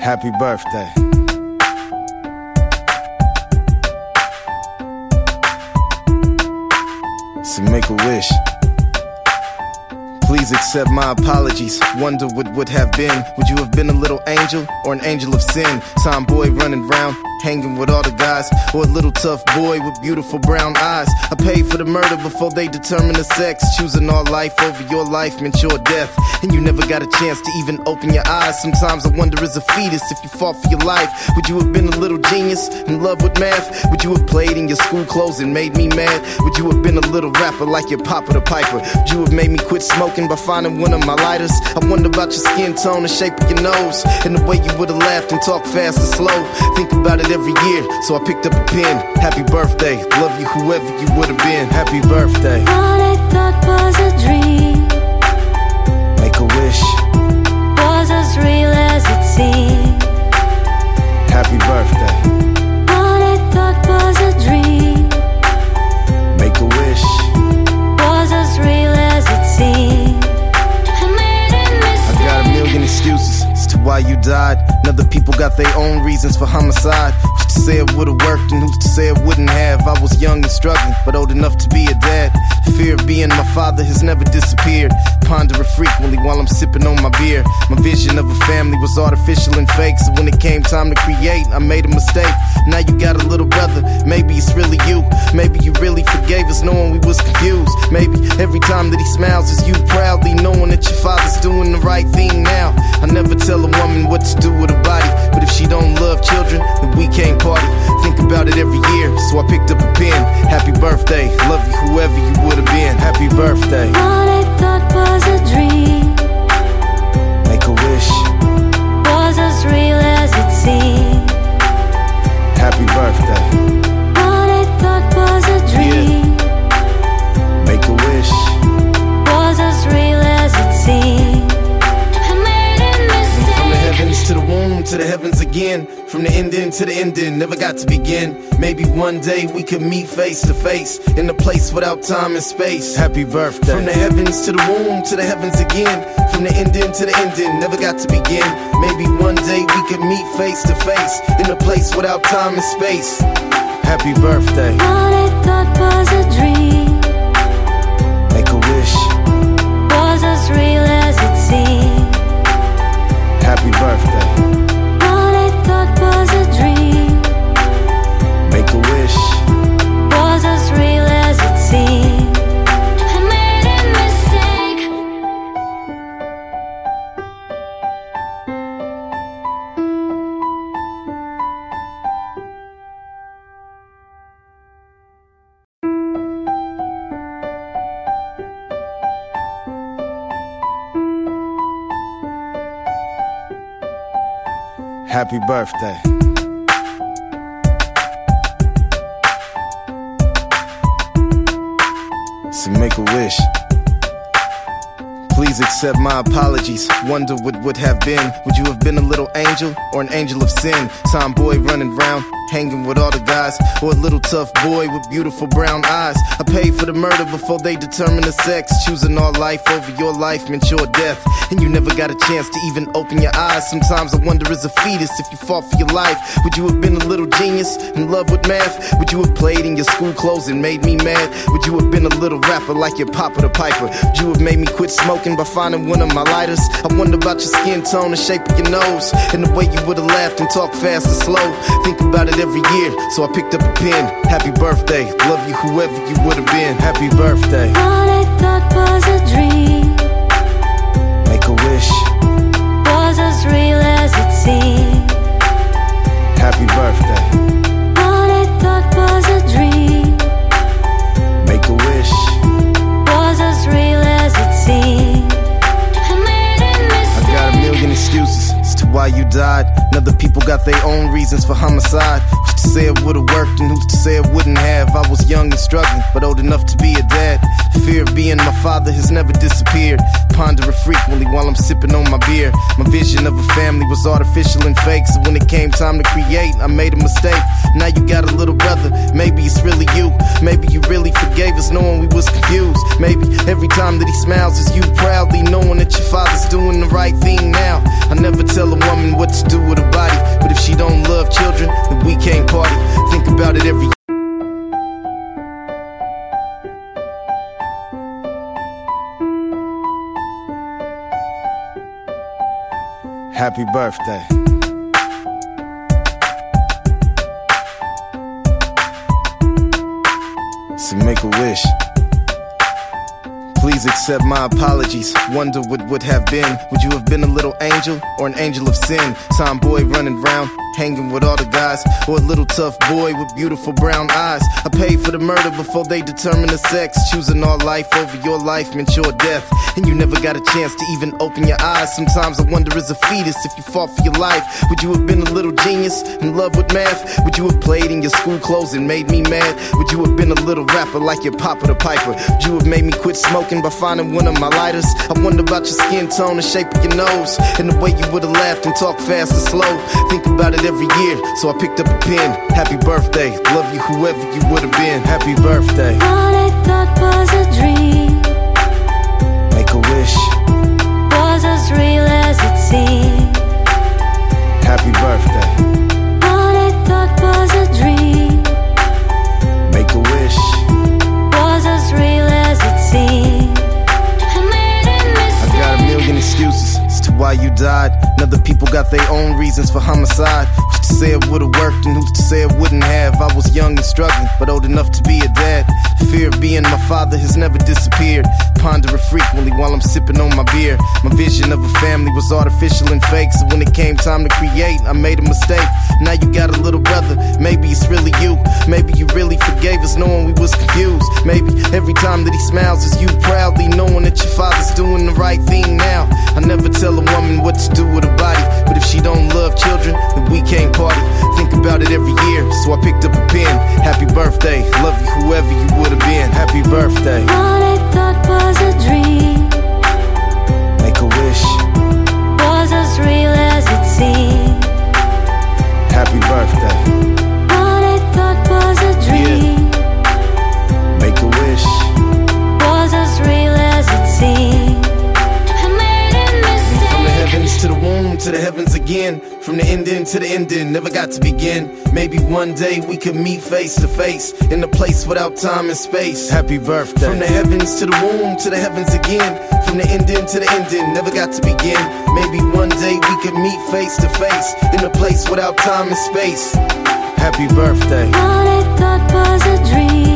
Happy birthday. So make a wish. Please accept my apologies. Wonder what would have been. Would you have been a little angel or an angel of sin? Tomboy running round, hanging with all the guys, or a little tough boy with beautiful brown eyes. I paid for the murder before they determined the sex. Choosing our life over your life meant your death, and you never got a chance to even open your eyes. Sometimes I wonder, as a fetus, if you fought for your life, would you have been a little genius in love with math? Would you have played in your school clothes and made me mad? Would you have been a little rapper like your Papa the Piper? Would you have made me quit smoking by finding one of my lighters? I wonder about your skin tone, the shape of your nose, and the way you would have laughed and talked fast or slow. Think about it every year, so I picked up a pen. Happy birthday, love you whoever you would have been. Happy birthday. What I thought was a dream, Make a wish. was as real as it seemed. Happy birthday. What I thought was a dream, Make a wish. was as real as it seemed. I made a I got a million excuses as to why you died, and other people got their own reasons for homicide. Who's to say it would've worked and who's to say it wouldn't have? I was young and struggling, but old enough to be a dad. Fear of being my father has never disappeared. Ponder it frequently while I'm sipping on my beer. My vision of a family was artificial and fake, so when it came time to create, I made a mistake. Now you got a little brother, maybe it's really you. Maybe you really forgave us knowing we was confused. Maybe every time that he smiles is you proudly knowing that your father's doing the right thing now. I never tell a woman what to do with her body, but if she don't love children, then we can't party. Think about it every year, so I picked up a pen. Happy birthday, love you whoever you would have been. Happy birthday. What I thought was a dream, Make a wish. was as real as it seemed. Happy birthday. What I thought was a dream, Make a wish. was as real as it seemed. I made a mistake. From the heavens to the womb, to the heavens again. From the ending to the ending, never got to begin. Maybe one day we could meet face to face, in a place without time and space. Happy birthday. From the heavens to the womb, to the heavens again. From the ending to the ending, never got to begin. Maybe one day we could meet face to face, in a place without time and space. Happy birthday. What I thought was a dream, Make a wish. was as real as it seemed. Happy birthday. What I thought was a dream, Make a wish. was as real as it seemed. I made a mistake. Happy birthday. So make a wish. Please accept my apologies. Wonder what would have been. Would you have been a little angel or an angel of sin? Tomboy running round, hanging with all the guys, or a little tough boy with beautiful brown eyes. I paid for the murder before they determined the sex. Choosing our life over your life meant your death, and you never got a chance to even open your eyes. Sometimes I wonder, as a fetus, if you fought for your life, would you have been a little genius in love with math? Would you have played in your school clothes and made me mad? Would you have been a little rapper like your Papa the Piper? Would you have made me quit smoking by finding one of my lighters? I wonder about your skin tone, the shape of your nose, and the way you would have laughed and talked fast or slow. Think about it every year, so I picked up a pen. Happy birthday, love you whoever you would have been. Happy birthday. What I thought was a dream, Make a wish. was as real as it seemed. Happy birthday. What I thought was a dream, Make a wish. was as real as it seemed. I made a mistake. I got a million excuses as to why you died, and other people got their own reasons for homicide. Who's to say it would've worked and who's to say it wouldn't have? I was young and struggling, but old enough to be a dad. Fear of being my father has never disappeared. Ponder it frequently while I'm sipping on my beer. My vision of a family was artificial and fake, so when it came time to create, I made a mistake. Now you got a little brother, maybe it's really you. Maybe you really forgave us knowing we was confused. Maybe every time that he smiles is you proudly knowing that your father's doing the right thing now. I never tell a woman what to do with her body, but if she don't love children, then we can't party. Think about it every Happy birthday. So make a wish. Please accept my apologies. Wonder what would have been. Would you have been a little angel or an angel of sin? Tomboy running round, hanging with all the guys, or a little tough boy with beautiful brown eyes. I paid for the murder before they determined the sex. Choosing our life over your life meant your death, and you never got a chance to even open your eyes. Sometimes I wonder as a fetus if you fought for your life, would you have been a little genius in love with math? Would you have played in your school clothes and made me mad? Would you have been a little rapper like your Papa the Piper? Would you have made me quit smoking by finding one of my lighters? I wonder about your skin tone, the shape of your nose, and the way you would have laughed and talked fast or slow. Think about it every year, so I picked up a pen. Happy birthday, love you whoever you would have been. Happy birthday. What I thought was a dream Make a wish. was as real as it seemed. Happy birthday. What I thought was a dream Make a wish. was as real as it seemed. I made a mistake. I got a million excuses as to why you died, and other people got their own reasons for homicide. Who's to say it would've worked and who's to say it wouldn't have? I was young and struggling, but old enough to be a dad. The fear of being my father has never disappeared. Ponder it frequently while I'm sipping on my beer. My vision of a family was artificial and fake, so when it came time to create, I made a mistake. Now you got a little brother, maybe it's really you. Maybe you really forgave us knowing we was confused. Maybe every time that he smiles is you proudly knowing that your father's doing the right thing now. I never tell a woman what to do with her body, but if she don't love children, then we can't party. Think about it every year, so I picked up a pen. Happy birthday, love you whoever you would have been. Happy birthday. What I thought was a dream Make a wish. was as real as it seemed. Happy birthday. What I thought was a dream Make a wish. was as real as it seemed. I made a mistake. From the heavens to the womb, to the heavens again. From the ending to the ending, never got to begin. Maybe one day we could meet face to face in a place without time and space. Happy birthday. From the heavens to the womb, to the heavens again. From the ending to the ending, never got to begin. Maybe one day we could meet face to face in a place without time and space. Happy birthday. What I thought was a dream